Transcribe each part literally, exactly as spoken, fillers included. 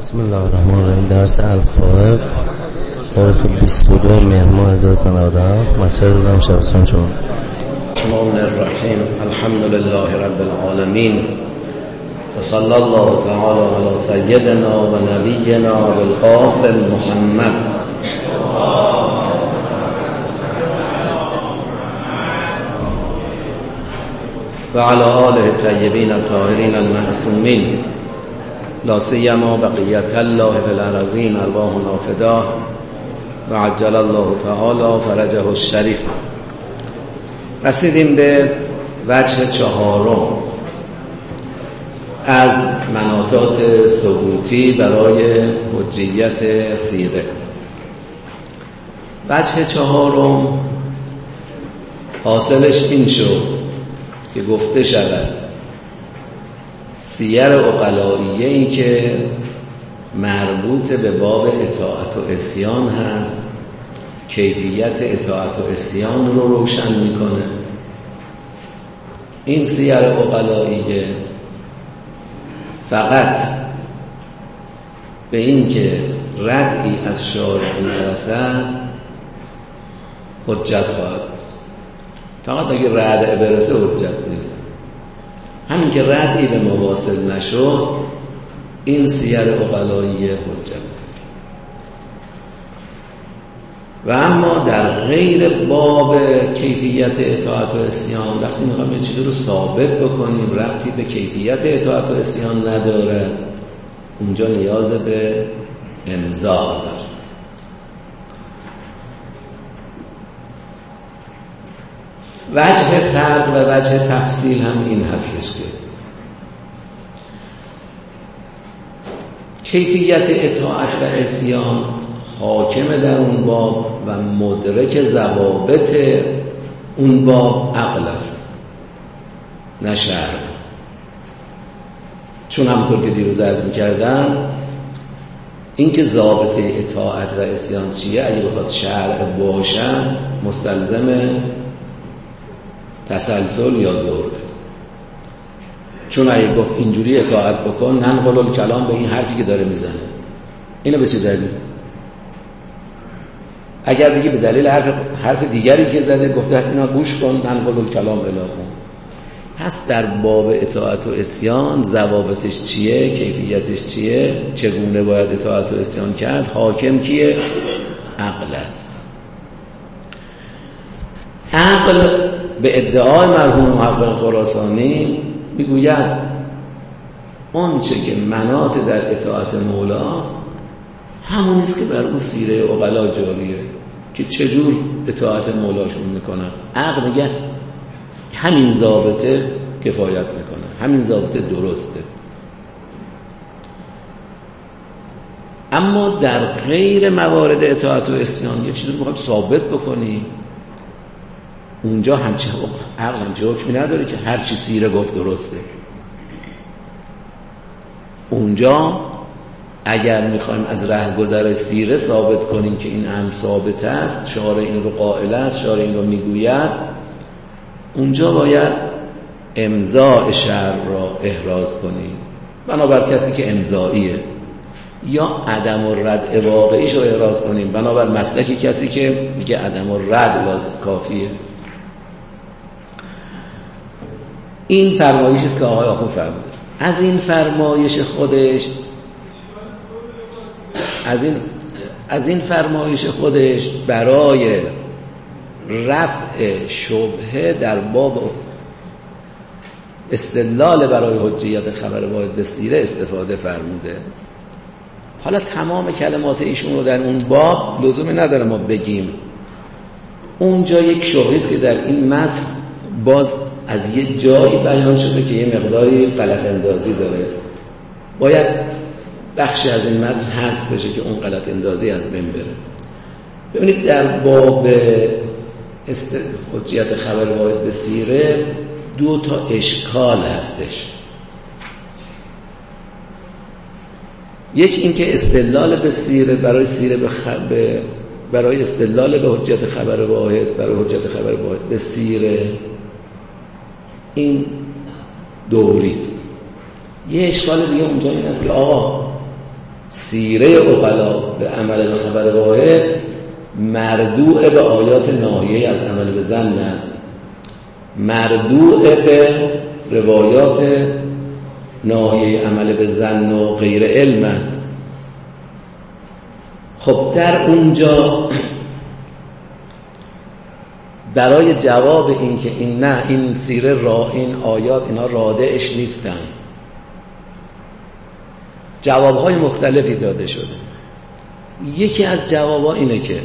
بسم الله الرحمن الرحیم. درس الفائق تاریخ بیست و دو مهر ماه هزار و سیصد و نود و هفت مسجد زم شبستان چون. الرحمن الرحیم. الحمد لله رب العالمین و صلی الله تعالی علی سیدنا و نبینا بالقاسم محمد و علی آله الطیبین الطاهرین المعصومین لا سیما بقیت الله فی الارضین ارواحنا فداه و عجل الله تعالی فرجه الشریف. رسیدیم به وجه چهارم از مناطات ثبوتی برای حجیت سیره. وجه چهارم حاصلش این شد که گفته شود سیر عقلائیه ای که مربوط به باب اطاعت و عصیان هست کیفیت اطاعت و عصیان رو روشن میکنه. این سیر عقلائیه فقط به این که ردی از شارع نرسد حجت خواهد. فقط اگه رد برسه حجت نیست. همین که ردی به ما واصل نشد این سیر عقلائیه حجت است. و اما در غیر باب کیفیت اطاعت و عصیان وقتی میخوایم یه چیزی رو ثابت بکنیم ربطی به کیفیت اطاعت و عصیان نداره، اونجا نیاز به امضا داره. وجه فرق و وجه تفصیل هم این هستش که کیفیت اطاعت و عصیان حاکم در اون باب و مدرک ضوابط اون باب عقل است نه شرع. چون همونطور که دیروز عرض می‌کردم این که ضابط اطاعت و عصیان چیه اگه بخواد شرع باشه مستلزم تسلسل یا دور است. چون اگه گفت اینجوری اطاعت بکن ننقل الکلام به این حرفی که داره میزنه، اینو به چه دلیل؟ اگر بگی به دلیل حرف, حرف دیگری که زده گفته اینا گوش کن ننقل الکلام الاکم. پس در باب اطاعت و عصیان ضوابطش چیه، کیفیتش چیه، چگونه باید اطاعت و عصیان کرد، حاکم کیه؟ عقل است. عقل به ادعای مرحوم محقق خراسانی میگوید اون چه که مناط در اطاعت مولاست همون است که بر اون سیره عقلا جاریه که چجور اطاعت مولاشون میکنن. عقل میگه همین ضابطه کفایت میکنه، همین ضابطه درسته. اما در غیر موارد اطاعت و عصیان یه چیزی رو میخواد ثابت بکنی، اونجا همچه عقل همچه حکمی نداره که هر چی سیره گفت درسته. اونجا اگر میخوایم از رهگذر سیره ثابت کنیم که این امر ثابت است، شارع این رو قائل است، شارع این رو میگوید، اونجا باید امضاء شرع را احراز کنیم بنابر کسی که امضاییه، یا عدم الرد واقعیش رو احراز کنیم بنابر مسلک کسی که میگه عدم الرد لازم کافیه. این فرمایشی است که آقای آخوند فرموده. از این فرمایش خودش از این از این فرمایش خودش برای رفع شبهه در باب استدلال برای حجیت خبر واحد به سیره استفاده فرموده. حالا تمام کلمات ایشون رو در اون باب لزومی نداره ما بگیم. اونجا یک شبهه است که در این متن باز از یه جایی بیان شده که یه مقداری غلط اندازی داره، باید بخشی از این متن حذف بشه که اون غلط اندازی از بین بره. ببینید در باب است... حجیت خبر واحد به سیره دو تا اشکال هستش. یک این که استدلال به سیره برای سیره به خب... برای استدلال به حجیت خبر واحد برای حجیت خبر واحد به سیره این دوریست. یه اشکال دیگه اونجا این است که آقا سیره عقلا به عمل به خبر واحد مردوع به آیات ناهیه از عمل به ظن است، مردوع به روایات ناهیه عمل به ظن و غیر علم است. خب در اونجا برای جواب این که این نه این سیره را این آیات اینا رادعش نیستن، جوابهای مختلفی داده شده. یکی از جوابها اینه که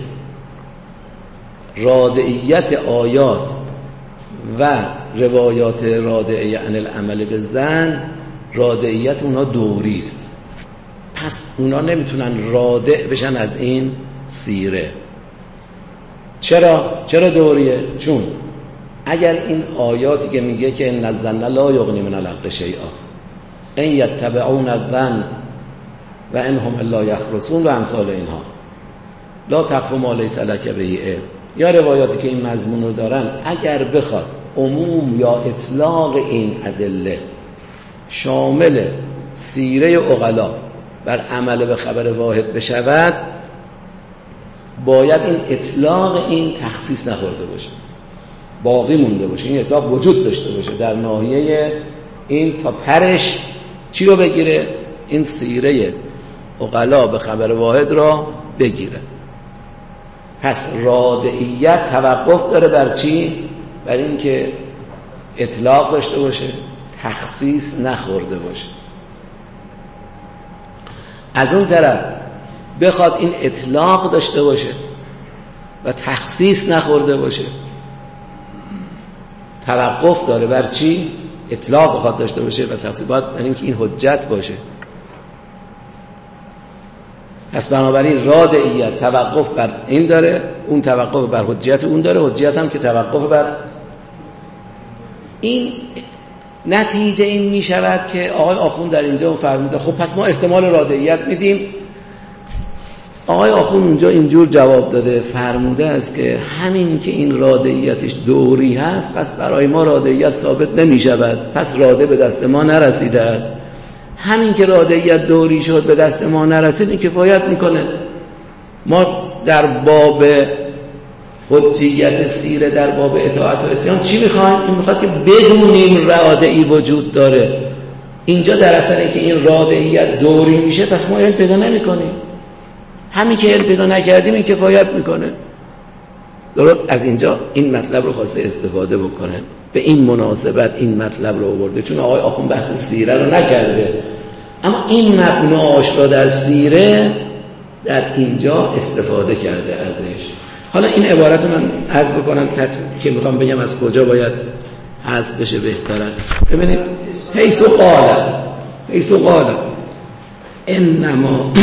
رادعیت آیات و روایات رادعه عن العمل به ظن رادعیت اونا دوری است، پس اونا نمیتونن رادع بشن از این سیره. چرا؟ چرا دوریه؟ چون اگر این آیاتی که میگه که ان الظن لا یغنی من الحق شیئا ان یتبعون الظن و ان هم الا یخرصون و امثال اینها، لا تقف ما لیس لک به علم، یا روایاتی که این مضمون رو دارن، اگر بخواد عموم یا اطلاق این ادله شامل سیره عقلا بر عمل به خبر واحد بشود، باید این اطلاق این تخصیص نخورده باشه، باقی مونده باشه، این اطلاق وجود داشته باشه در ناحیه این تا پرش چی رو بگیره؟ این سیره عقلا به خبر واحد را بگیره. پس رادعیت توقف داره بر چی؟ بر این که اطلاق داشته باشه، تخصیص نخورده باشه. از اون طرف بخواد این اطلاق داشته باشه و تخصیص نخورده باشه، توقف داره بر چی؟ اطلاق بخواد داشته باشه و تخصیص، باید یعنی که این حجت باشه. پس بنابراین رادعیت توقف بر این داره، اون توقف بر حجت اون داره، حجت هم که توقف بر این. نتیجه این می شود که آقای آخوند در اینجا فرموده خب پس ما احتمال رادعیت میدیم. آقای آخوند اونجا اینجور جواب داده، فرموده است که همین که این رادعیتش دوری هست، پس برای ما رادعیت ثابت نمی شود، پس راده به دست ما نرسیده است. همین که رادعیت دوری شد به دست ما نرسید، این کفایت میکنه. ما در باب حجیت سیره، در باب اطاعت و عصیان چی میخوایم؟ این میخواد که بدونیم رادعی وجود داره. اینجا در اصل این که این رادعیت دوری میشه، پس ما علم پیدا نمیکنیم. همین که علم پیدا نکردیم این کفایت میکنه. درست از اینجا این مطلب رو خواسته استفاده بکنه، به این مناسبت این مطلب رو آورده، چون آقای آخوند بحث سیره رو نکرده، اما این مبناش را در سیره در اینجا استفاده کرده ازش. حالا این عبارت رو من عرض بکنم که میخوام بگم از کجا باید حذف بشه بهتر است. ببینید حیث قال حیث قال انما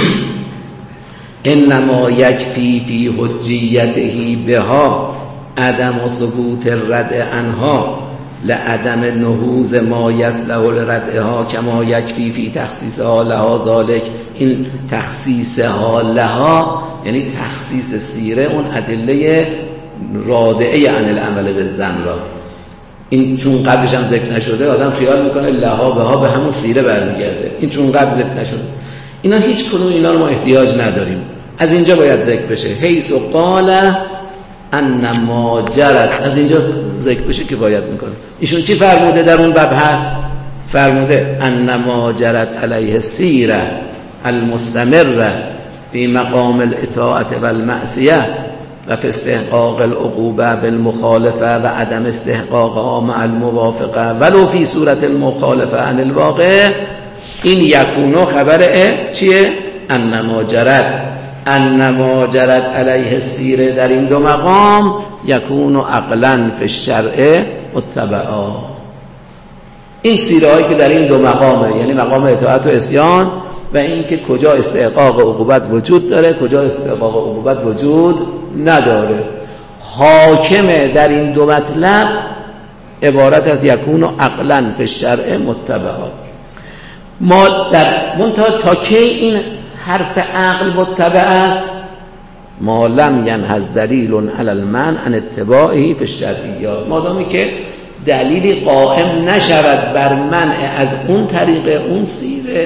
انما یکفی فی حجیته بها عدم ثبوت الرد عنها لعدم نهوض ما یصلح لردها کما یکفی فی تخصیصها لها ذالک. این تخصیصها لها یعنی تخصیص سیره اون ادله رادعه عن العمل بالظن را. این چون قبلش هم ذکر نشده آدم خیال میکنه لها بها به همون سیره برمیگرده، این چون قبل ذکر نشده. اینا هیچ کدوم اینا رو ما احتیاج نداریم، از اینجا باید ذکر بشه. حیث قال ان ما جرت، از اینجا ذکر بشه که باید میکنه. ایشون چی فرموده در اون باب هست؟ فرموده ان ما جرت علیه السیره المستمره فی مقام الاطاعت والمعصیه و فی استحقاق العقوبه بالمخالفه و عدم استحقاقها مع الموافقه ولو فی صورت المخالفه عن الواقع. این یکونو خبره چیه؟ ان ما جرت ان ما جرت علیه السیره در این دو مقام یکونو عقلا فی الشرع متبعا. این سیره هایی که در این دو مقامه، یعنی مقام اطاعت و عصیان و این که کجا استحقاق عقوبت وجود داره کجا استحقاق عقوبت وجود نداره، حاکمه در این دو مطلب عبارت از یکونو عقلا فی الشرع متبعا. ما در منتها تا کی این حرف عقل متبع است؟ ما لم ینهض دلیل علی المنع عن اتباعه فی الشرعیات، مادامی که دلیلی قائم نشود بر منع از اون طریق اون سیره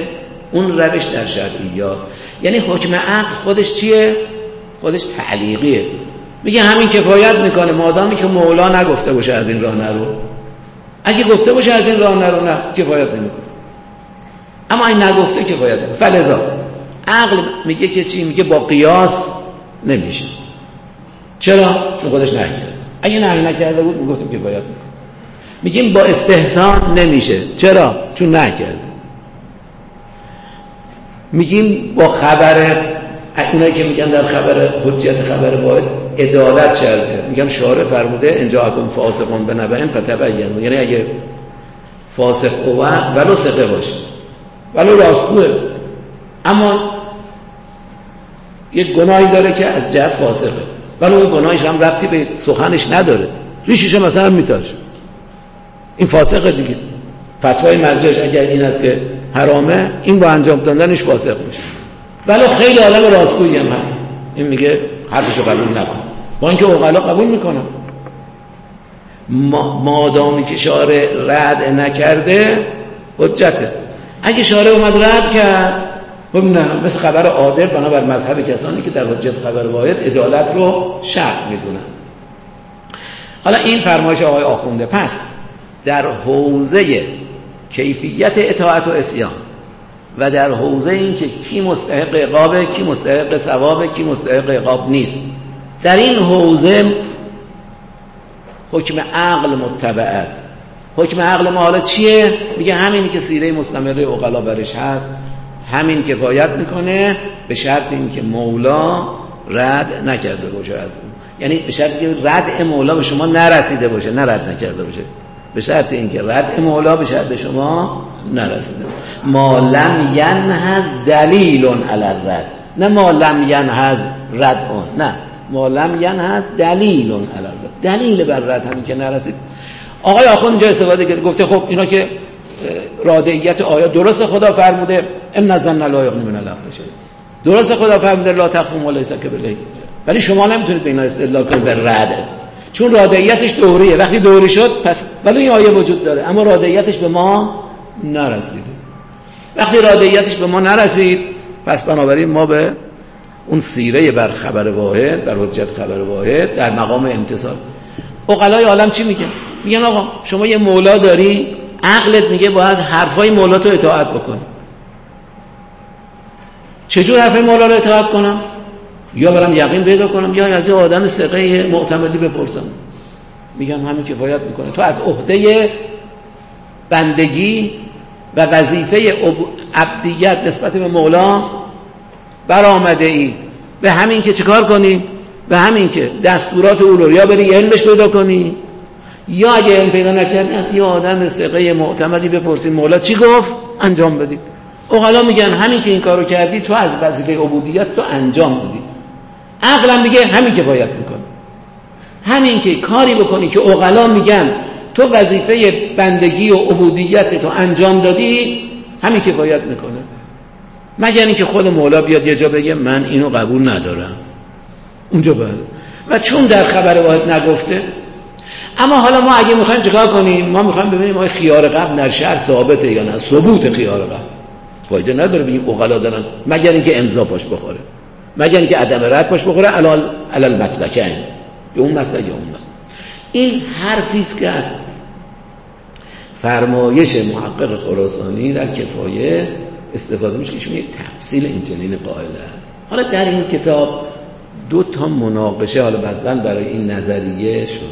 اون روش در شرعیات. یعنی حکم عقل خودش چیه؟ خودش تعلیقیه، میگه همین کفایت میکنه مادامی که مولا نگفته باشه از این راه نرو. اگه گفته باشه از این راه نرو نه کفایت نمیکنه، اما این نگفته کفایت نمیکنه. فلذا عقل میگه که چی؟ میگه با قیاس نمیشه. چرا؟ چون خودش نهی کرده. اگه نهی نکرده بود میگفتیم کفایت میکنه. میگیم با استحسان نمیشه. چرا؟ چون نهی کرده. میگیم با خبر، اونایی که میگن در خبر حجیت خبر واحد عدالت شرطه، میگن شارع فرموده ان جاءکم فاسقون بنبأ فتبینوا، یعنی اگه فاسق او ولو ثقه باشه ولو راستگوه اما یک گناهی داره که از جهت فاسقه، ولی اون گناهش هم ربطی به سخنش نداره، ریشش مثلا میتاشه، این فاسقه دیگه. فتوای مرجعش اگر این است که حرامه، این با انجام دادنش فاسق میشه. ولی خیلی آدم راستگویی هم هست، این میگه حرفشو قبول نکن، با اینکه عقلا قبول میکنن. ما مادامی که شارع رد نکرده حجته. اگه شارع اومد رد کرد، ببینن مثل خبر عادل بنابر مذهب کسانی که در حجت خبر واحد عدالت رو شرط میدونن. حالا این فرمایش آقای آخونده. پس در حوزه کیفیت اطاعت و عصیان و در حوزه این که کی مستحق عقابه، کی مستحق ثوابه، کی مستحق عقاب نیست، در این حوزه حکم عقل متبع است. حکم عقل ما حالا چیه؟ میگه همین که سیره مستمره عقلا برش هست همین کفایت میکنه، به شرط این که مولا رد نکرده باشه از اون، یعنی به شرط که رد مولا به شما نرسیده باشه، نه رد نکرده باشه، به شرط این که رد مولا به شرط شما نرسیده. ما لم ینهز دلیل علی الرد، نه ما لم ینهز رد اون، نه ما لم ینهز دلیل علی الرد، دلیل بر رد همین که نرسید. آقای آخوند اینجا استفاده کرده، گفته خب اینا که رادعیت آیات درست خدا فرموده ان الظن لا یغنی من الحق شیء، درست خدا فرموده لا تقف ما لیس لک به، ولی شما نمیتونید به اینا استدلال کنید به رد، چون رادعیتش دوریه. وقتی دوری شد پس ولی این آیه وجود داره اما رادعیتش به ما نرسید. وقتی رادعیتش به ما نرسید پس بنابراین ما به اون سیره بر خبر واحد، بر حجت خبر واحد در مقام امتصال. عقلای عالم چی میگن؟ میگن آقا شما یه مولا داری، عقلت میگه باید حرفای مولا تو اطاعت بکنی. چجور حرفای مولا رو اطاعت کنم؟ یا برم یقین پیدا کنم یا از یه آدم ثقه معتمدی بپرسم. میگن همین کفایت میکنه. تو از عهده بندگی و وظیفه عبدیت نسبت به مولا برآمده ای، به همین که چیکار کنی؟ به همین که دستورات او رو یا بری علمش پیدا کنی، یا اگه علم پیدا نکردی از یه آدم ثقه معتمدی بپرسی مولا چی گفت انجام بدی. عقلا میگن همین که این کارو کردی تو از وظیفه عبودیت تو انجام بدی. عقلم میگه همین کفایت میکنه، همین که کاری بکنی که عقلا میگن تو وظیفه بندگی و عبودیت تو انجام دادی همین کفایت میکنه، مگر اینکه خود مولا بیاد یه جا بگه من اینو قبول ندارم، اونجا باید. و چون در خبر واحد نگفته. اما حالا ما اگه میخوایم چیکار کنیم؟ ما میخوایم ببینیم آیا خیار قبل در شرع ثابته یا نه. ثبوت خیار قبل فایده نداره بگیم عقلا دارن، مگر اینکه امضا پاش بخوره، مگر اینکه عدم رد پاش بخوره علال علل مسلکین، یا اون مسلک یا اون مسلک. این حرفی است که از فرمایش محقق خراسانی در کفایه استفاده میشه که شما یک تفصیل این چنین قائل است. حالا در این کتاب دو تا مناقشه حالا بعداً برای این نظریه شده.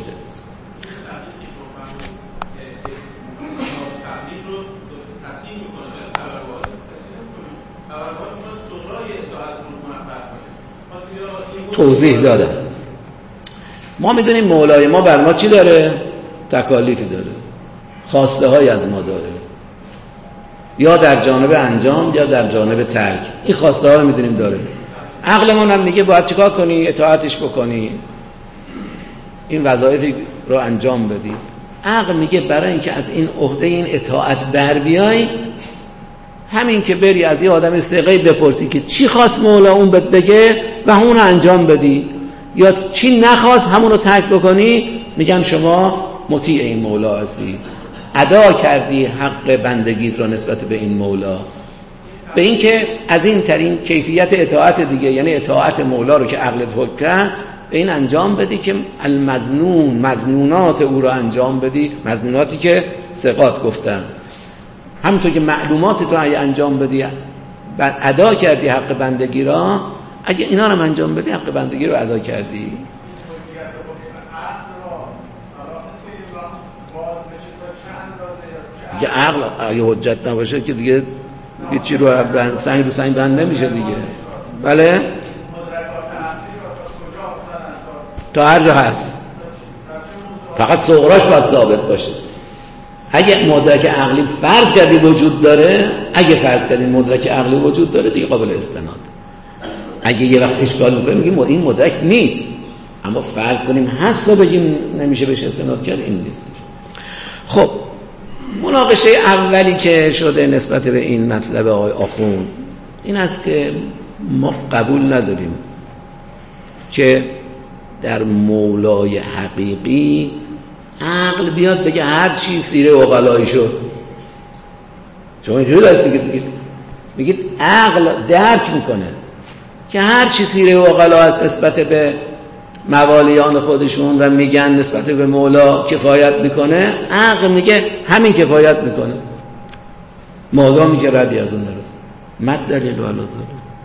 توضیح دادم. ما میدونیم مولای ما بر ما چی داره؟ تکالیفی داره، خواسته های از ما داره، یا در جانب انجام یا در جانب ترک. این خواسته ها رو میدونیم داره. عقلمون هم میگه باید چیکار کنی؟ اطاعتش بکنی، این وظایفی رو انجام بدی. عقل میگه برای اینکه از این عهده این اطاعت بر بیای، همین که بری از یه آدم ثقه بپرسی که چی خواست مولا اون بهت بگه و همون رو انجام بدی، یا چی نخواست همون رو ترک بکنی، میگن شما مطیع این مولا هستی، ادا کردی حق بندگیت رو نسبت به این مولا. به این که از این ترین کیفیت اطاعت دیگه، یعنی اطاعت مولا رو که عقلت حکم کرد، به این انجام بدی که المظنون، مظنونات او رو انجام بدی، مظنوناتی که ثقات گفتن. همونطور که معلومات تو اگه انجام بدی، بعد ادا کردی حق بندگی را، اگه اینا رو انجام بدی حق بندگی رو ادا کردی. که عقل اگه حجت نباشه که دیگه هیچی رو بند، سنگ رو سنگ بند نمیشه دیگه. بله تا هر جا هست، فقط صغراش باید ثابت باشه. اگه مدرک عقلی فرض کردی وجود داره، اگه فرض کردی مدرک عقلی وجود داره دیگه قابل استناد. اگه یه وقت اشکال میکنه میگیم این مدرک نیست، اما فرض کنیم هست و بگیم نمیشه بهش استناد کرد، این نیست. خب مناقشه اولی که شده نسبت به این مطلب آقای آخوند این است که ما قبول نداریم که در مولای حقیقی عقل بیاد بگه هر چی سیره عقلایی شد. شما اینجوری دارید میگید میگید میگید عقل درک میکنه که هر چی سیره عقلا است نسبت به موالیان خودشون و میگن نسبت به مولا کفایت میکنه، عقل میگه همین کفایت میکنه مادامی که ردی از اون نرسه. مد دلیل و علازاله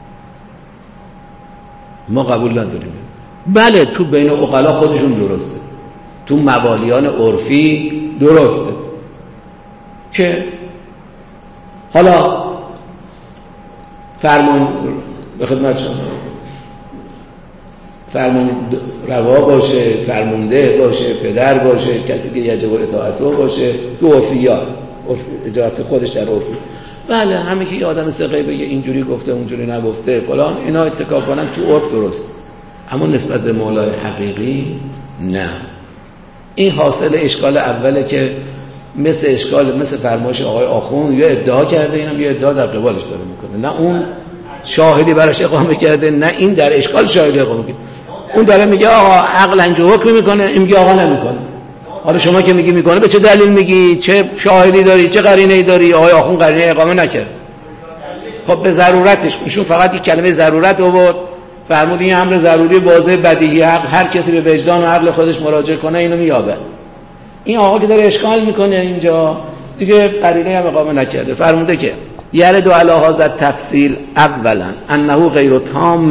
ما قبول نداریم. بله تو بین عقلا خودشون درسته، تو موالیان عرفی درسته که حالا فرمان به خدمت شما فرمان روا باشه، فرمانده باشه، پدر باشه، کسی که یجب اطاعت رو باشه، تو عرفیات اجازت خودش در عرفی. بله همه که یه آدم ثقه بگه اینجوری گفته اونجوری نگفته فلان، اینا اتکا کنن تو عرف درست، اما نسبت به مولای حقیقی نه. این حاصل اشکال اوله که مثل اشکال مثل فرمایش آقای آخوند یا ادعا کرده، اینم یه ادعا در قبالش داره میکنه، نه اون شاهدی براش اقامه کرده نه این در اشکال شاهدی اقامه کرده. اون داره میگه آقا عقل اینجا حکم میکنه، این میگه آقا نمیکنه. حالا شما که میگی میکنه به چه دلیل میگی؟ چه شاهدی داری؟ چه قرینه‌ای داری؟ آقای آخوند قرینه اقامه نکرد. خب به ضرورتش، ایشون فقط یک کلمه ضرورت آورد، فرمود این امر ضروری واضح بدیهی، هر کسی به وجدان و عقل خودش مراجعه کنه اینو مییابه. این آقا که داره اشکال میکنه اینجا دیگه قرینه هم اقامه نکرده. فرموده که یرد علی هذا تفصیل اولا انه غیر تام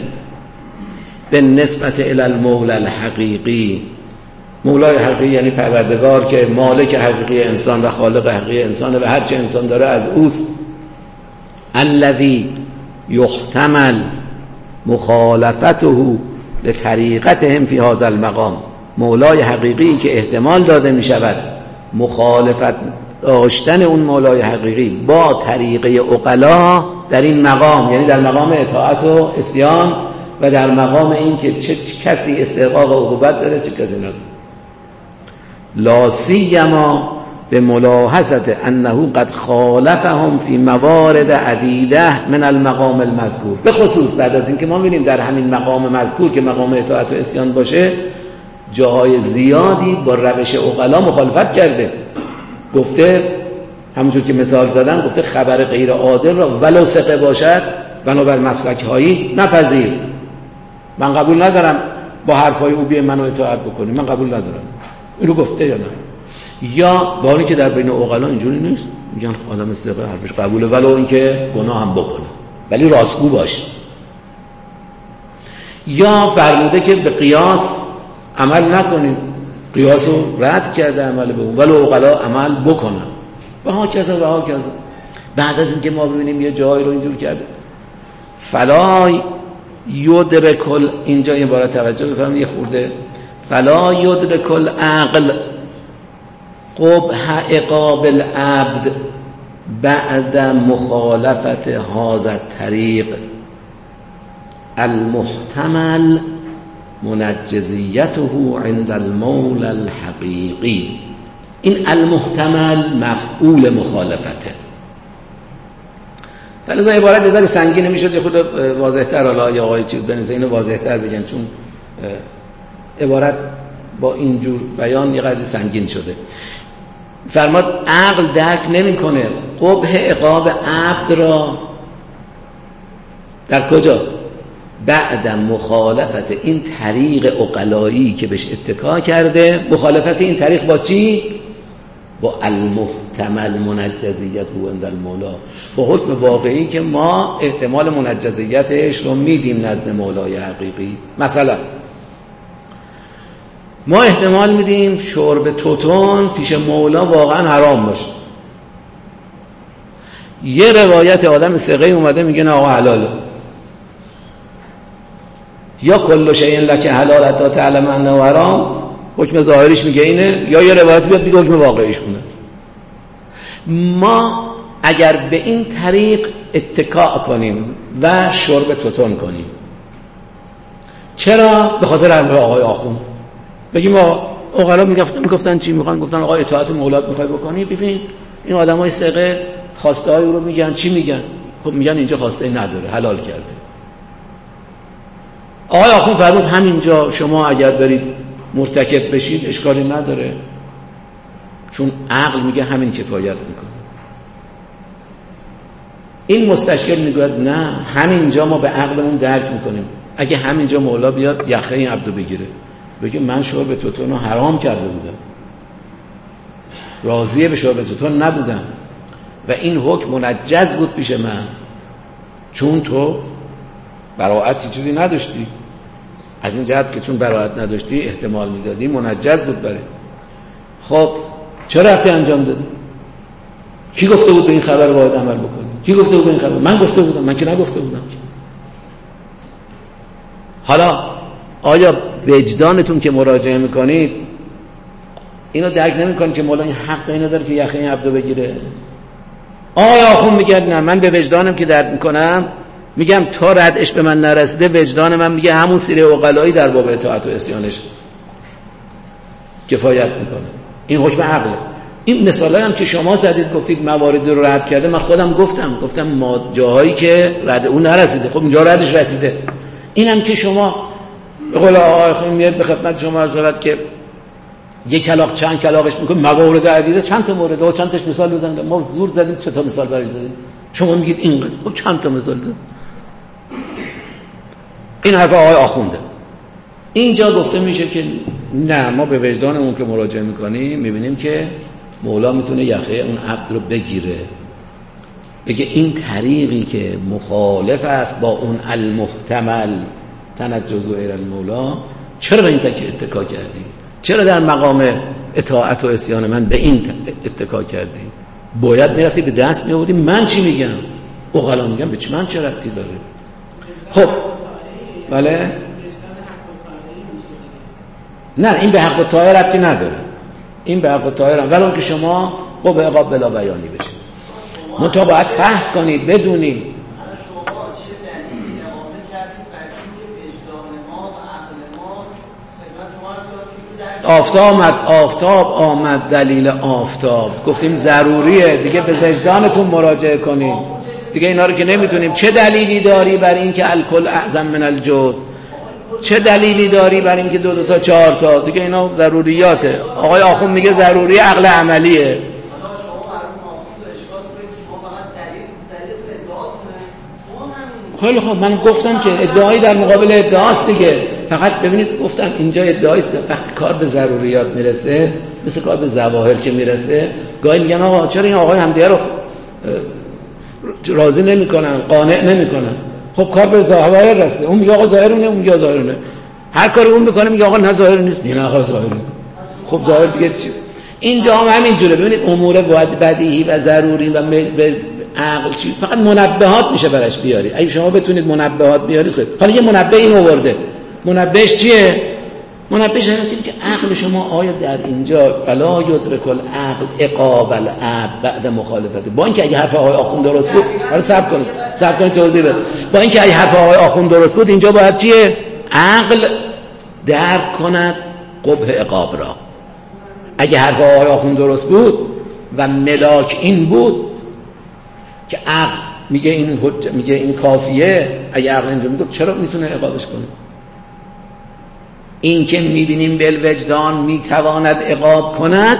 به نسبت الی المولى الحقیقی. مولای حقیقی یعنی پروردگار که مالک حقیقی انسان و خالق حقیقی انسان و هر چه انسان داره از اوست. الذی یحتمل مخالفته لطریقتهم فی هذا المقام. مولای حقیقی که احتمال داده می شود مخالفت داشتن اون مولای حقیقی با طریقه عقلا در این مقام، یعنی در مقام اطاعت و عصیان و در مقام این که چه کسی استحقاق عقوبت داره چه کسی نداره. لا سیما به ملاحظه انه قد خالفهم فی موارد عدیده من المقام المذکور. به خصوص بعد از اینکه ما می‌بینیم در همین مقام مذکور که مقام اطاعت و عصیان باشه جاهای زیادی با روش عقلا مخالفت کرده. گفته همونجور که مثال زدن، گفته خبر غیر عادل را ولو ثقه باشد بنابر مسلک هایی نپذیر. من قبول ندارم با حرفای او بیه منو اطاعت بکنی، من قبول ندارم. این رو گفته یا نه؟ یا با اینکه در بین عقلا اینجوری نیست، میگن آدم ثقه حرفش قبوله ولو اینکه گناه هم بکنه ولی راستگو باشه. یا فرموده که به قیاس عمل نکنیم، قیاس رو رد کرده عمل به اون، ولی عقلا عمل بکنن و ها کذا و ها کذا. بعد از اینکه ما ببینیم یه جایی رو اینجور کرده فلا یدرکل، اینجا این عبارت توجه بفرمایید یه خورده، فلا یدرکل عقل قبح عقاب العبد بعد مخالفت هذا الطریق المحتمل منجزیته عند المولى الحقیقی. این المحتمل مفعول مخالفته. فلذا عبارت از ذره سنگین میشد یه خود واضح‌تر حالا یا آقای چیز بنویسه اینو واضح‌تر بگن، چون عبارت با اینجور بیان یه قدر سنگین شده. فرماد عقل درک نمیکنه قبح عقاب عبد را در کجا؟ بعد مخالفت این طریق عقلایی که بهش اتکا کرده. مخالفت این طریق با چی؟ با المحتمل منجزیت و عند المولا، با حکم واقعی که ما احتمال منجزیتش رو میدیم نزد مولای حقیقی. مثلا ما احتمال میدیم شرب توتون پیش مولا واقعا حرام باشه. یه روایت آدم ثقه اومده میگه نه آقا حلاله، یا کل شیء لک حلال حتی تعلم انه حرام، حکم ظاهریش میگه اینه، یا یه روایت بیاد میگه حکم واقعیش کنه. ما اگر به این طریق اتکا کنیم و شرب توتون کنیم، چرا؟ به خاطر امر آقای آخوند. بگیم عقلا میگفتن میگفتن چی میخوان؟ گفتن آقا اطاعت مولا میخوای بکنی، ببین این آدمای ثقه خواسته های او رو میگن، چی میگن؟ خب میگن اینجا خواسته نداره، حلال کرده. آقای آخوند فرمود همینجا شما اگر برید مرتکب بشید اشکالی نداره، چون عقل میگه همین کفایت میکنه. این مستشکل میگوید نه، همینجا ما به عقلمون درک میکنیم. اگه همینجا مولا بیاد یخه این عبدو بگیره، بگه من شرب توتون رو حرام کرده بودم، راضیه به شرب توتون نبودم و این حکم منجز بود پیش من، چون تو براءتی چیزی نداشتی. از این جهت که چون براءت نداشتی احتمال میدادی منجز بود برای. خب چرا رفتی انجام دادی؟ کی گفته بود به این خبر باید عمل بکنی؟ کی گفته بود به این خبر؟ من گفته بودم؟ من که نگفته بودم. حالا آیا وجدانتون که مراجعه میکنید اینو درک نمیکنید که مولا این حق اینو داره که یخه این عبدو بگیره؟ آیا آخوند میگه نه، من به وجدانم که درک میکنم میگم تا ردش به من نرسیده وجدان من میگه همون سیره عقلایی در باب اطاعت و عصیانش کفایت میکنه. این حکم عقله. این مثالایی هم که شما زدید گفتید موارد رو رد کرده، من خودم گفتم گفتم ما جاهایی که رد اون نرسیده، خب اینجا ردش رسیده. اینم که شما به قول آقای خون میاد به خدمت شما عرض که یک کلاغ چند کلاغش میکنه، موارد عدیده چند تا مورد و چند تاش مثال بزنید. ما زور زدیم چه تا مثال برای زدیم، شما میگید اینقدر، خب چند تا مثال ده. این حرف آقای آخونده. اینجا گفته میشه که نه، ما به وجدانمون که مراجعه میکنیم میبینیم که مولا میتونه یخه اون عبد رو بگیره، بگه این طریقی که مخالف است با اون المحتمل تنجز غیر المولا، چرا به این تکیه اتکا کردی؟ چرا در مقام اطاعت و عصیان من به این اتکا کردی؟ باید میرفتی به دست میآوردی من چی میگم؟ عقلا میگم به چی من چه ربطی داره؟ خب بله نه، این به حق و طاهر ربطی نداره. این به حق و طاهر هم ولون که شما قبه عقاب بلا بیانی بشه، منتها باید فحص کنید بدونید آفتاب آمد، آفتاب آمد دلیل آفتاب. گفتیم ضروریه دیگه به وجدانتون مراجعه کنید دیگه. اینا رو که نمیتونیم. چه دلیلی داری بر این که الکل اعظم من الجزء؟ چه دلیلی داری بر این که دو دو تا چهار تا؟ دیگه اینا ضروریاته. آقای آخوند میگه ضروری عقل عملیه. خیلی خب، من گفتم که ادعایی در مقابل ادعاست دیگه. فقط ببینید گفتم اینجا ادعایست، وقتی کار به ضروریات میرسه مثل کار به ظواهر که میرسه گاهی میگن آقا چرا این آقای همدیگه رو راضی نمیکنن، قانع نمیکنن؟ خب کار به ظواهر رسیده، اون میگه آقا ظاهرونه، اون میگه ظاهرونه. هر کاری اون میکنه میگه آقا نه ظاهر نیست، نه آقا ظاهره. خب ظاهر دیگه چی؟ اینجا هم همینجوره. ببینید امور بدیهی و ضروری و به عقل چی فقط منبهات میشه براش بیاری. اگه شما بتونید منبهات بیارید خیلی. حالا یه منبه این آورده، منبهش چیه؟ منبهش اینه که عقل شما آیا در اینجا فلا یدرک العقل عقاب العبد بعد مخالفت. با اینکه اگه حرف آقای آخوند درست بود، حالا صبر کنید صبر کنید توضیح بده. با اینکه اگه حرف آقای آخوند درست بود اینجا باید چیه؟ عقل درک کند قبح عقاب را. اگه حرف آقای آخوند درست بود و ملاک این بود که عقل میگه این حج... میگه این کافیه، اگه عقل اینجا میگه چرا میتونه عقابش کنه؟ این که میبینیم بالوجدان میتواند عقاب کند،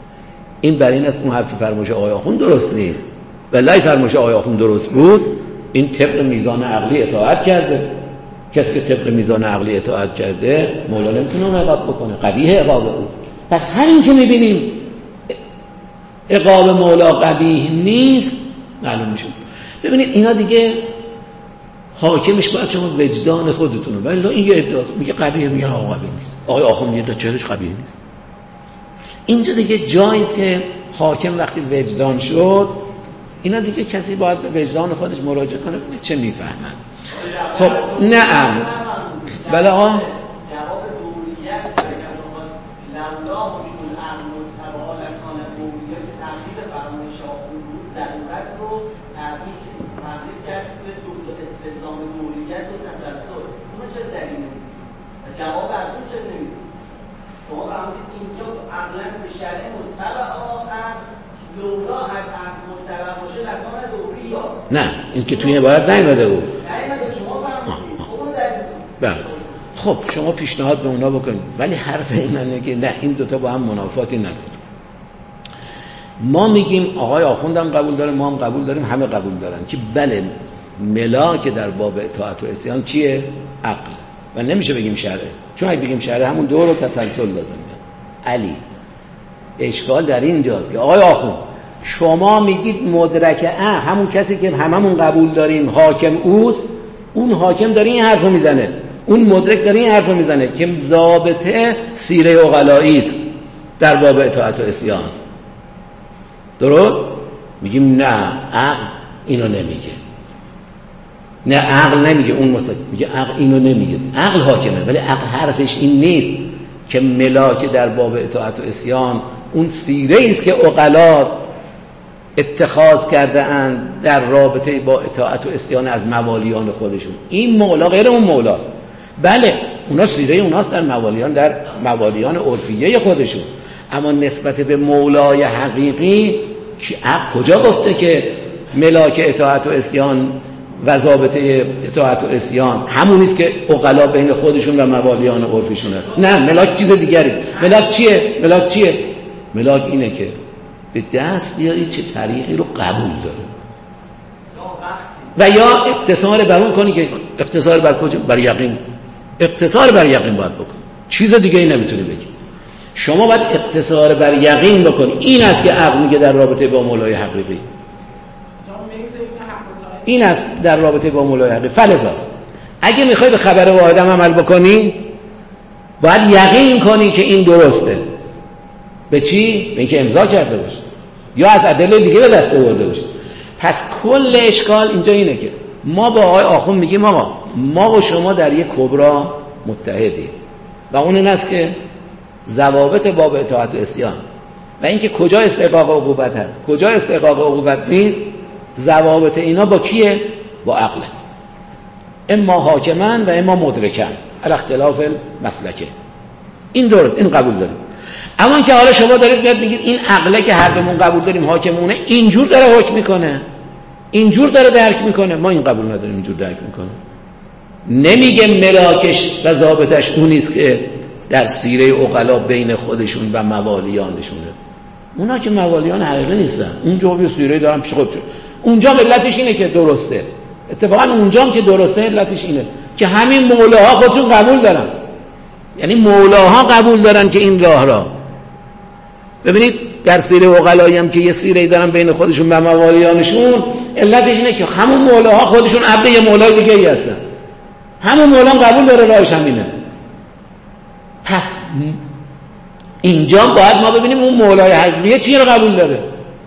این بر این است اون حرف فرمایش آقای آخوند درست نیست. والله فرمایش آقای آخوند درست بود این طبق میزان عقلی اطاعت کرده. کسی که طبق میزان عقلی اطاعت کرده مولا نمیتونه اون عقاب بکنه، قبیح عقاب او. پس همین که میبینیم عقاب مولا قبیح نیست معلوم میشه. ببینید اینا دیگه حاکمش باید شما وجدان خودتونه. ولی این یه ادعاست، میگه قبیح، میگه آقا قبیح نیست، آقای آخوند میگه چهرش قبیح نیست. اینجا دیگه جایز که حاکم وقتی وجدان شد، اینا دیگه کسی باید به وجدان خودش مراجعه کنه ببینه چه میفهمن. خب نعم بله آقا جواب دوریت که شما لولا حکم الامر تبع لکان دوریت تحقیق فرمایش آخوند ضرورت رو تعبیر تعبیر کرد به دور استلزام دوریت و تسلسل. اون چه دلیلی؟ جواب از اون چه نمیدید؟ شما فهمید اینجا عقلا به شرع متبع آخر لولا از عقل متبع باشه لکان دوری یا نه، این که توی عبارت نیامده بود. نیامده شما فهمید. خب اون دلیل. بله. خب شما پیشنهاد به اونا بکنید، ولی حرف اینه که نه این دوتا با هم منافاتی نداره. ما میگیم آقای آخوندم قبول داره، ما هم قبول داریم، همه قبول دارن که بله ملاک در باب اطاعت و عصیان چیه؟ عقل. و نمیشه بگیم شرعه، چون اگه بگیم شرعه همون دور و تسلسل لازم میاد. علی اشکال در اینجاست که آقای آخوند شما میگید مدرک اه همون کسی که هممون قبول داریم حاکم اوست، اون حاکم داره این حرفو میزنه، اون مدرک داره این حرفو میزنه که ضابطه سیره عقلایی است در باب اطاعت و عصیان. درست؟ میگیم نه عقل اینو نمیگه، نه عقل نمیگه، اون مستقیم میگه عقل اینو نمیگه. عقل حاکمه، ولی عقل حرفش این نیست که ملاک در باب اطاعت و عصیان اون سیره است که عقلا اتخاذ کرده اند در رابطه با اطاعت و عصیان از موالیان خودشون. این مولا غیر اون مولاست. بله اونا سیره اوناست در موالیان در موالیان عرفیه خودشون، اما نسبت به مولای حقیقی عقل کجا گفته که ملاک اطاعت و عصیان و ضابطه اطاعت و عصیان همونیست که عقلا بین خودشون و موالیان عرفیشونه؟ نه، ملاک چیز دیگری است. ملاک چیه؟ ملاک چیه؟ ملاک اینه که به دست بیاری چه طریقی رو قبول داره و یا اقتصار بر اون کنی که اقتصار بر کجا؟ بر یقین. اقتصار بر یقین باید بکن، چیز دیگه ای نمیتونی بگی. شما باید اقتصار بر یقین بکنی. این است که عقل میگه در رابطه با مولای حقیقی، این است در رابطه با مولای حقیقی. فلزاست اگه میخوای به خبر واحدم عمل بکنی باید یقین کنی که این درسته. به چی؟ به اینکه امضا کرده باشه یا از ادله دیگه به دست آورده باشه. پس کل اشکال اینجا اینه که ما با آقای آخوند میگیم آقا ما و شما در یک کبرا متحدیم و اون این است که ضوابط باب اطاعت و عصیان و اینکه کجا استحقاق عقوبت هست کجا استحقاق عقوبت نیست، ضوابط اینا با کیه؟ با عقل است. اما حاکمن و اما مدرکن علی اختلاف المسلکه. این درست، این قبول داریم. اما اینکه حالا شما دارید میاد میگید این عقله که هر دومون قبول داریم حاکمونه اینجور داره حکم میکنه، اینجور داره درک میکنه، ما این قبول نداریم اینجور درک میکنه. نمیگه ملاکش و ضابطش اونیست که در سیره عقلا بین خودشون و موالیانشونه. اونا که موالیان حقیقی نیستن، اونجا یه سیره دارن پیش خودشون. اونجا علتش اینه که درسته. اتفاقا اونجا هم که درسته علتش اینه که همین مولاها خودشون قبول دارن، یعنی مولاها قبول دارن که این راه را ببینید در سیره عقلایی هم که یه سیره دارن بین خودشون و موالیانشون، علتش اینه که همون مولاها خودشون عبد یه مولای دیگه ای هستن، همون مولا قبول داره راهش همینه. پس اینجا باید ما ببینیم اون مولای حقیقی چی رو قبول داره.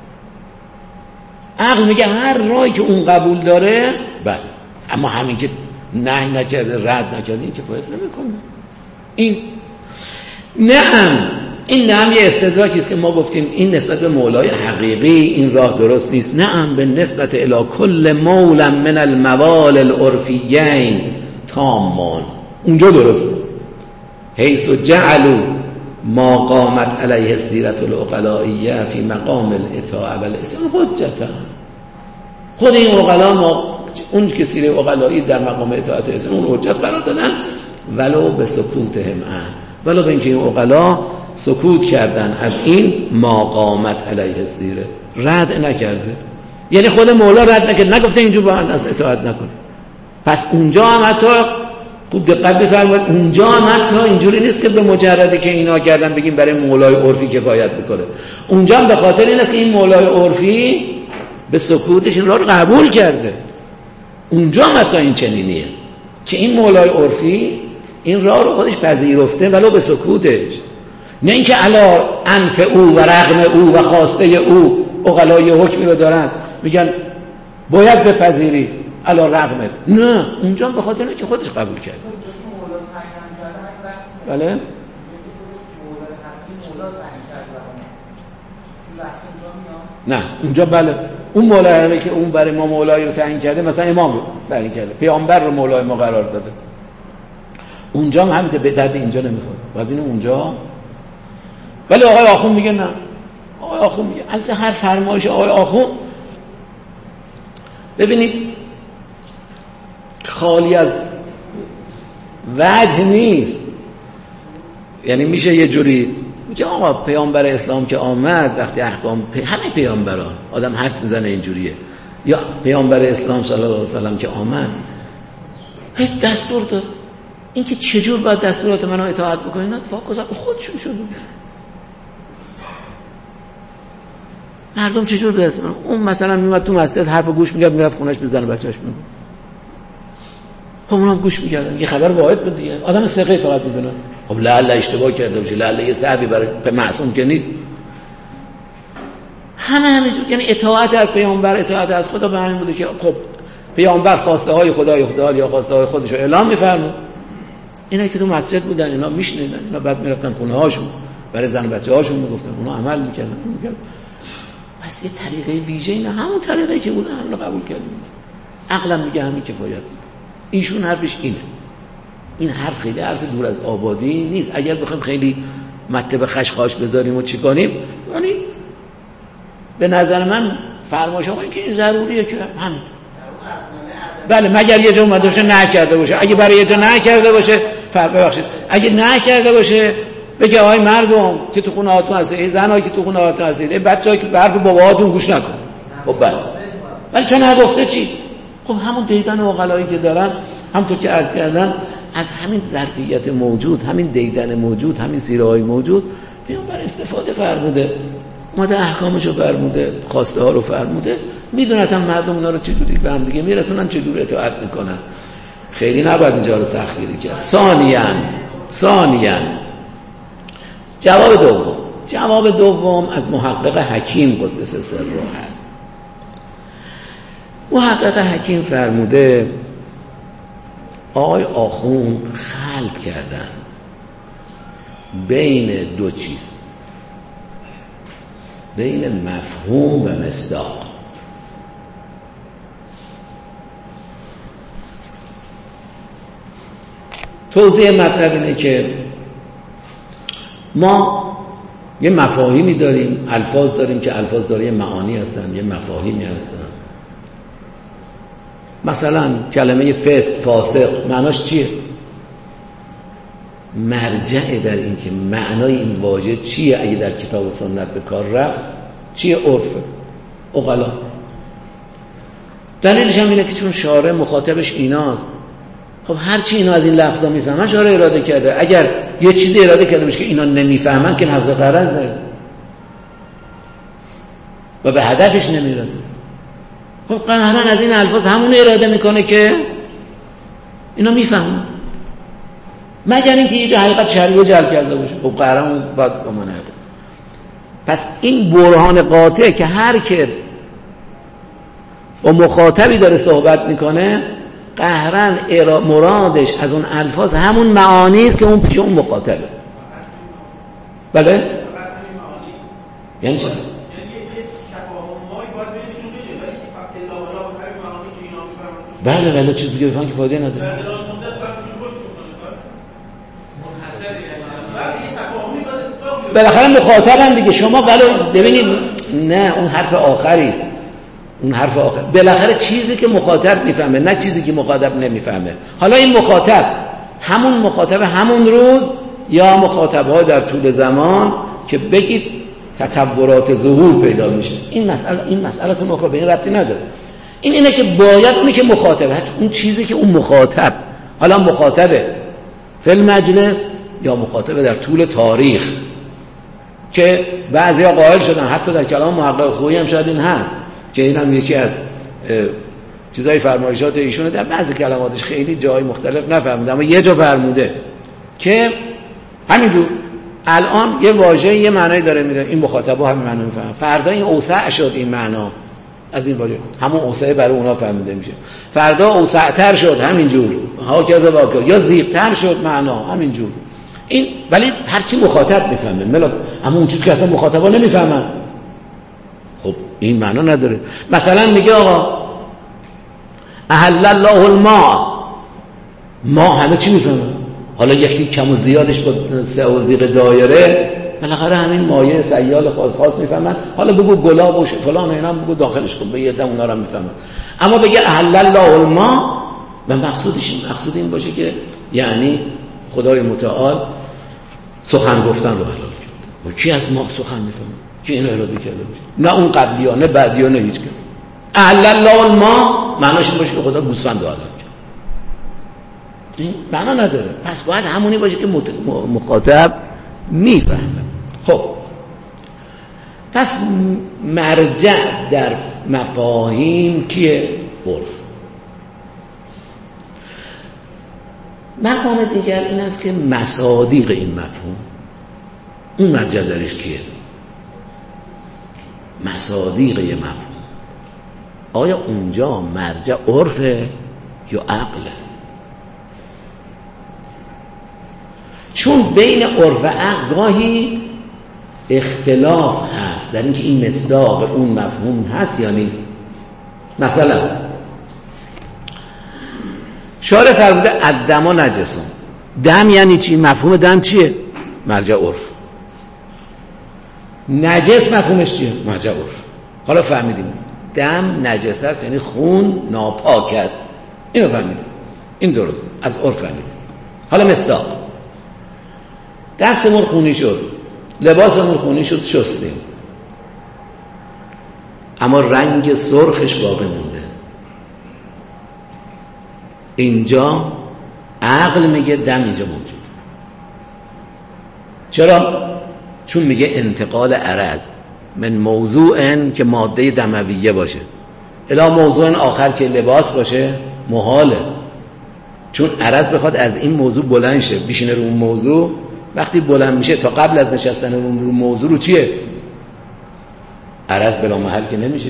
عقل میگه هر راهی که اون قبول داره بله، اما همین که نهی نکرده رد نکرده این کفایت نمیکنه. این نعم این نعم یه استدراکی است که ما گفتیم این نسبت به مولای حقیقی این راه درست نیست. نعم به نسبت الی کل مولا من الموال العرفیین تامان، اونجا درسته. حیث جعلوا ما قامت علیه السیرة العقلائیه فی مقام الاطاعه والعصیان حجتا. خود این عقلا ما اون که سیره عقلایی در مقام اطاعت و عصیان اون حجت قرار دادن، ولو به سکوتهم عنه، ولو به اینکه این عقلا سکوت کردن از این ما قامت علیه السیره، رد نکرده. یعنی خود مولا رد نکرد، نگفته اینجور با من از اطاعت نکنه. پس اونجا هم حتی خوب دقت بفرمایید، اونجا هم حتی اینجوری نیست که به مجردی که اینا کردن بگیم برای مولای عرفی کفایت میکنه. اونجا هم به خاطر این است که این مولای عرفی به سکوتش این راه رو قبول کرده. اونجا هم حتی این چنینیه که این مولای عرفی این راه رو خودش پذیرفته ولو به سکوتش، نه اینکه علا انف او و رغم او و خواسته او عقلای حکمی رو دارن میگن باید بپذیری علا رغمت. نه، اونجا به خاطر اینکه خودش قبول کرده. بله؟ نه اونجا بله اون مولایی که اون برای ما مولایی رو تعیین کرده، مثلا امام رو تعیین کرده، پیامبر رو مولای ما قرار داده، اونجا هم همین به درد اینجا نمیخوره. ببینید اونجا ولی آقای آخوند میگه نه. آقای آخوند میگه از هر فرمایش آقای آخوند ببینید خالی از وجه نیست. یعنی میشه یه جوری میگه آقا پیامبر اسلام که آمد وقتی احکام پی... همه پیامبران آدم حد میزنه اینجوریه، یا پیامبر اسلام صلی الله علیه و سلم که آمد هیچ دستور داد اینکه چجور باید دستورات منو اطاعت بکنین، واقعا خودشون شده مردم چجور دست من. اون مثلا میومد تو مسجد حرف گوش میگرد میرفت خونش بزنه بچه‌اش میگه خب اونم گوش میکردن. یه خبر واحد بود دیگه، آدم ثقه فقط میدونست. خب لعل اشتباه کرده باشه، لعل یه صحوی برای معصوم که نیست. همه همینجور، یعنی اطاعت از پیامبر اطاعت از خدا به همین بوده که خب پیامبر خواسته های خدای خدا یا خواسته های خودش رو اعلام میفرمود. اینا که تو مسجد بودن اینا میشنیدن، اینا بعد میرفتن خونه هاشون برای زن بچه هاشون میگفتن، اونا عمل میکردن. پس یه طریقه ویژه اینا همون طریقی که بوده همون رو قبول کردیم. عقلم میگه همین کفایت. ایشون حرفش اینه. این حرف خیلی حرف دور از آبادی نیست. اگر بخوایم خیلی مطلب خشخاش بذاریم و چی کنیم، یعنی به نظر من فرمایش آقا این که این ضروریه که همین. بله مگر یه جا اومده باشه نکرده باشه. اگه برای یه جا نکرده باشه فرق ببخشید. اگه نکرده باشه بگه آهای مردم که تو خونه هاتون هستید، ای زنایی که تو خونه هاتون هستید، ای بچه‌ای که برف باباهاتون گوش نکن. خب بله. ولی چون نگفته چی؟ خب همون دیدن عقلایی که دارن، همونطور که عرض کردم از همین ظرفیت موجود، همین دیدن موجود، همین سیره‌های موجود پیامبر استفاده فرموده، اومده احکامشو فرموده، خواسته ها رو فرموده، میدونن هم مردم اونا رو چجوری به هم دیگه میرسونن، چجوری اطاعت میکنن. خیلی نباید اینجا رو سختگیری کرد. ثانیاً ثانیاً جواب دوم جواب دوم از محقق حکیم قدس سره هست. محقق حکیم فرموده آقای آخوند خلط کردن بین دو چیز، بین مفهوم و مصداق. توضیح مطلب اینه که ما یه مفاهیمی داریم، الفاظ داریم که الفاظ داره معانی هستن، یه مفاهیمی هستن. مثلا کلمه فسق، فاسق معناش چیه؟ مرجع در این که معنای این واژه چیه اگه در کتاب و سنت به کار رفت چیه؟ عرفه، عقلا. دلیلش هم اینه که چون شارع مخاطبش ایناست، خب هر چی اینا از این لفظا میفهمن شارع اراده کرده. اگر یه چیزی اراده کرده باشه که اینا نمیفهمن که نقض غرضه و به هدفش نمیرسه. خب قهرن از این الفاظ همون اراده میکنه که اینا میفهمن، مگر اینکه یه جا حقیقت شرعی جلب کرده باشه. خب قهرن باید با من حقیقت. پس این برهان قاطع که هر که با مخاطبی داره صحبت میکنه قهرن مرادش از اون الفاظ همون معانی است که اون پیش اون مخاطبه. بله؟ یعنی چه؟ بله بله چیز دیگه بفهم که فایده نداره. بالاخره مخاطبن دیگه. شما بله ببینید نه اون حرف آخری است، اون حرف آخر بالاخره چیزی که مخاطب میفهمه نه چیزی که مخاطب نمیفهمه. حالا این مخاطب همون مخاطب همون روز یا مخاطب‌ها در طول زمان که بگید تطورات ظهور پیدا میشه. این مسئله این مسئله اخرى به این ربطی نداره. این اینه که باید اونی که مخاطبه، اون چیزی که اون مخاطب، حالا مخاطبه فی المجلس یا مخاطبه در طول تاریخ، که بعضیا قائل شدن حتی در کلام محقق خویی هم شاید این هست که این هم یکی از چیزای فرمایشات ایشونه، در بعضی کلماتش خیلی جای مختلف نفهمیده اما یه جا فرموده که همینجور الان یه واژه یه معنی داره میره، این مخاطبا همین معنی میفهمن، فردا این اوسع شد این معنا از این واژه، همون اوسع برای اونا فهمیده میشه، فردا اوسع‌تر شد همینجور، ها کذا واقع، یا ضیق‌تر شد معنا همینجور. این ولی هر کی مخاطب میفهمه، ملا اما اون چیزی که اصلا مخاطبا نمیفهمن خب این معنا نداره. مثلا میگه آقا احل الله الماء، ما همه چی میفهمن، حالا یکی کم و زیادش با سه و زیر دایره بالاخره همین مایه سیال خاص خاص میفهمن، حالا بگو گلاب و فلان اینا بگو داخلش کن به یه دم اونا رو میفهمن. اما بگه احل الله الماء و مقصودش این مقصود این باشه که یعنی خدای متعال سخن گفتن رو حلال کرد. و کی از ما سخن میفهمه؟ کی اینو اراده کرده باشه؟ نه اون قبلی‌ها نه بعدی‌ها نه هیچ کس. احل الله الماء معناش این باشه که خدا گوسفند رو حلال کرد. این معنا نداره. پس باید همونی باشه که مخاطب میفهمه. خب پس مرجع در مفاهیم کیه؟ عرف. مقام دیگر این است که مصادیق این مفهوم، اون مرجع درش کیه؟ مصادیق یه مفهوم آیا اونجا مرجع عرفه یا عقله؟ چون بین عرف و عقل گاهی اختلاف هست در اینکه این مصداق اون مفهوم هست یا نیست. مثلا شارع فرموده الدم نجسون، دم یعنی چی؟ مفهوم دم چیه؟ مرجع عرف. نجس مفهومش چیه؟ مرجع عرف. حالا فهمیدیم دم نجس است یعنی خون ناپاک است، اینو فهمیدیم، این درست از عرف فهمیدیم. حالا مصداق، دستمون خونی شد، لباسمون خونی شد، شستیم اما رنگ سرخش باقی مونده، اینجا عقل میگه دم اینجا موجود. چرا؟ چون میگه انتقال عرض من موضوع که ماده دمویه باشه الی موضوع آخر که لباس باشه محاله، چون عرض بخواد از این موضوع بلند شه بشینه رو اون موضوع، وقتی بلند میشه تا قبل از نشستن رو موضوع رو چیه؟ عرض بلا محل که نمیشه.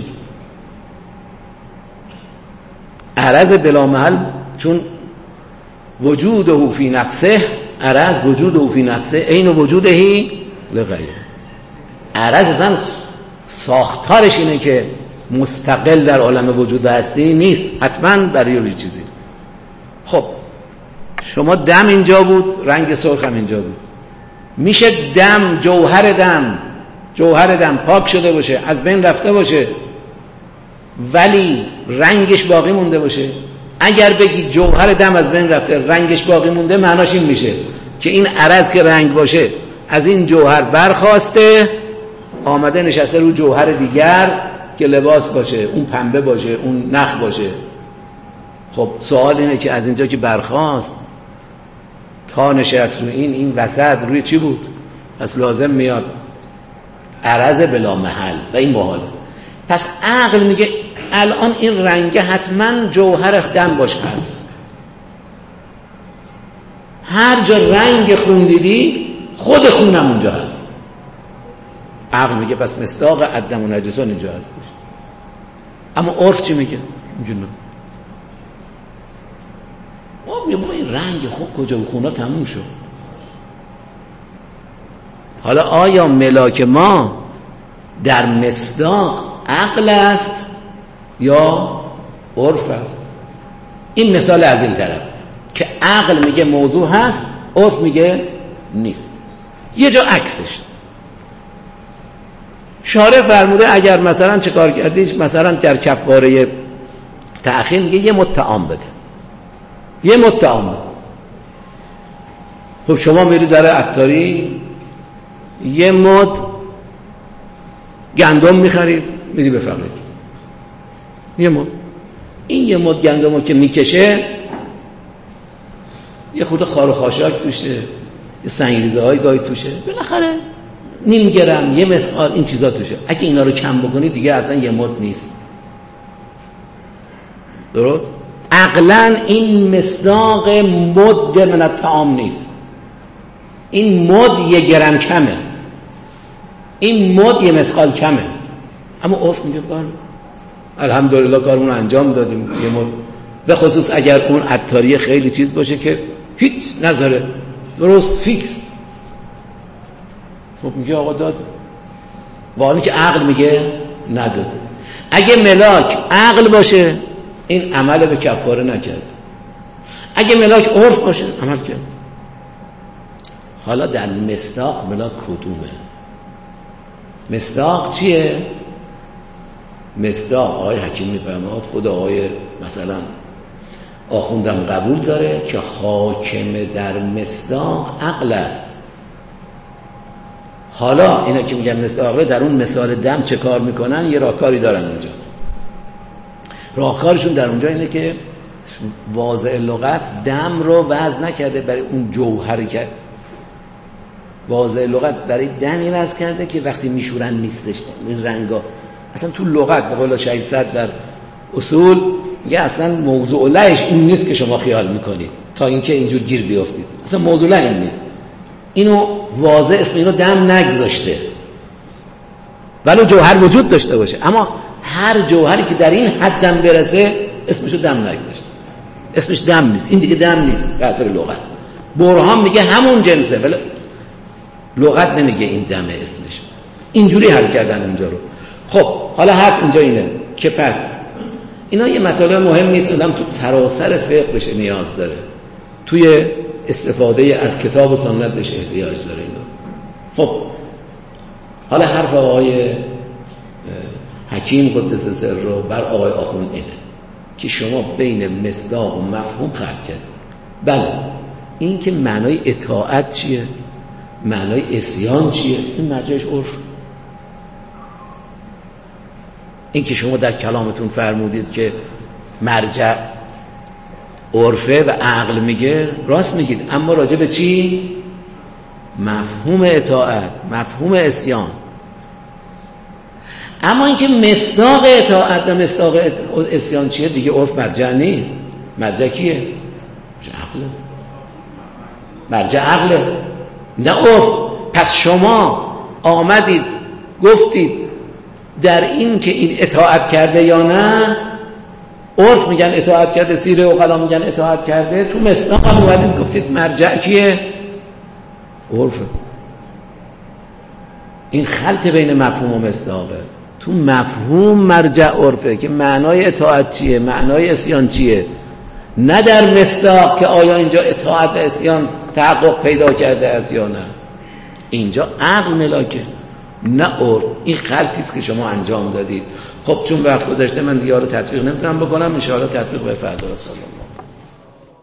عرض بلا محل چون وجوده فی نفسه، عرض وجوده فی نفسه عین وجودهی لغیره. عرض اصلا ساختارش اینه که مستقل در عالم وجود هستی نیست، حتما برای یه چیزی. خب شما دم اینجا بود، رنگ سرخ هم اینجا بود، میشه دم جوهر دم جوهر دم پاک شده باشه، از بین رفته باشه ولی رنگش باقی مونده باشه. اگر بگی جوهر دم از بین رفته رنگش باقی مونده، معناش این میشه که این عرض که رنگ باشه از این جوهر برخواسته آمده نشسته رو جوهر دیگر که لباس باشه، اون پنبه باشه، اون نخ باشه. خب سوال اینه که از اینجا که برخواست تا نشست رو این این وسط روی چی بود؟ پس لازم میاد عرض بلا محل و این محاله. پس عقل میگه الان این رنگ حتما جوهر دم باش هست، هر جا رنگ خون دیدی خود خونم اونجا هست. عقل میگه پس مصداق الدم و نجسون اینجا هست. اما عرف چی میگه؟ میگه نه، آب یه با این رنگ خوب کجا و خونا تموم شد. حالا آیا ملاک ما در مصداق عقل است یا عرف است؟ این مثال از این طرف که عقل میگه موضوع هست، عرف میگه نیست. یه جا عکسش. شارع فرموده اگر مثلا چه کار کردیش، مثلا در کفاره تأخیر میگه یه متعام بده، یه متعام بده. خب شما میری در عطاری یه مد گندم میخرید میدی به فقیر، یه مد. این یه مد گندمو که میکشه یه خورده خار و خاشاک توشه، یه سنگریزه های گاهی توشه، بالاخره نیم گرم، یه مسقال این چیزا توشه. اگه اینا رو کم بکنی دیگه اصلا یه مد نیست. درست؟ عقلاً این مصداق مد من الطعام نیست. این مد یه گرم کمه، این مد یه مسقال کمه، اما عرف میگه بله الحمدلله کارمون رو انجام دادیم یه مد. به خصوص اگر اون عطاری خیلی چیز باشه که هیچ نذاره، درست فیکس، خب میگه آقا داد. واقعا که عقل میگه نداده. اگه ملاک عقل باشه این عمل به کفاره نکرد، اگه ملاک عرف باشه عمل کرد. حالا در مصداق ملاک کدومه؟ مصداق چیه؟ مصداق آقای حکیم میفرماد خود آقای مثلا آخوندم قبول داره که حاکم در مصداق عقل است. حالا اینا که میگن مصداق در اون مثال دم چه کار میکنن؟ یه راهکاری دارن اونجا. راهکارشون در اونجا اینه که واضع لغت دم رو وضع نکرده برای اون جوهری که واضع لغت برای دمی وضع کرده که وقتی میشورن نیستش این رنگا. اصلا تو لغت به قول شهید صدر در اصول میگه اصلا موضوع لهش این نیست که شما خیال میکنید تا اینکه اینجور گیر بیافتید، اصلا موضوع له این نیست. اینو واضع اسم اینو دم نگذاشته ولو جوهر وجود داشته باشه، اما هر جوهری که در این حد دم برسه اسمشو دم نگذاشته، اسمش دم نیست، این دیگه دم نیست به اثر لغت. برهان میگه همون جنسه ولی لغت نمیگه این دمه اسمش. اینجوری حل کردن اونجا رو. خب حالا حرف اینجا اینه که پس اینا یه مطالب مهم نیست، آدم تو سراسر فقه بشه نیاز داره، توی استفاده از کتاب و سنت بهش احتیاج داره اینا. خب حالا حرف آقای حکیم قدس سر رو بر آقای آخوند اینه که شما بین مصداق و مفهوم خلط کرد. بله این که معنای اطاعت چیه، معنای عصیان چیه، این مرجعش عرف. این که شما در کلامتون فرمودید که مرجع عرفه و عقل میگه راست میگید، اما راجع به چی؟ مفهوم اطاعت، مفهوم عصیان. اما اینکه مصداق اطاعت و مصداق عصیان چیه دیگه عرف مرجع نیست. مرجع کیه؟ عقله. مرجع عقله نه عرف. پس شما آمدید گفتید در این که این اطاعت کرده یا نه، عرف میگن اطاعت کرده، سیره و قلم میگن اطاعت کرده، تو مصداق هم اومدید گفتید مرجع کیه؟ عرفه. این خلط بین مفهوم و مصداقه. تو مفهوم مرجع عرفه که معنای اطاعت چیه، معنای عصیان چیه، نه در مصداق که آیا اینجا اطاعت و عصیان تحقق پیدا کرده است یا نه. اینجا عقل ملاکه نه عرف. این خلطی است که شما انجام دادید. خب چون وقت گذشته من دیگه رو تطبیق نمیتونم بکنم، ان شاء الله تطبیق به فردا.